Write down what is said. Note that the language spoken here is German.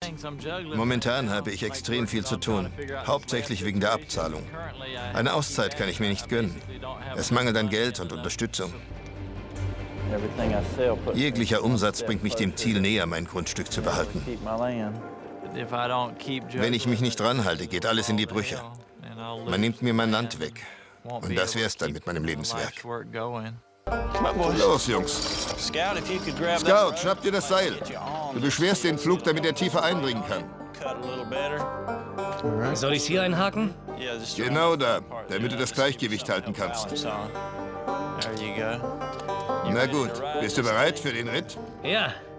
Momentan habe ich extrem viel zu tun, hauptsächlich wegen der Abzahlung. Eine Auszeit kann ich mir nicht gönnen. Es mangelt an Geld und Unterstützung. Jeglicher Umsatz bringt mich dem Ziel näher, mein Grundstück zu behalten. Wenn ich mich nicht dranhalte, geht alles in die Brüche. Man nimmt mir mein Land weg. Und das wär's dann mit meinem Lebenswerk. Los, Jungs. Scout, schnapp dir das Seil. Du beschwerst den Flug, damit er tiefer eindringen kann. Soll ich hier einhaken? Genau da, damit du das Gleichgewicht halten kannst. Na gut, bist du bereit für den Ritt? Ja.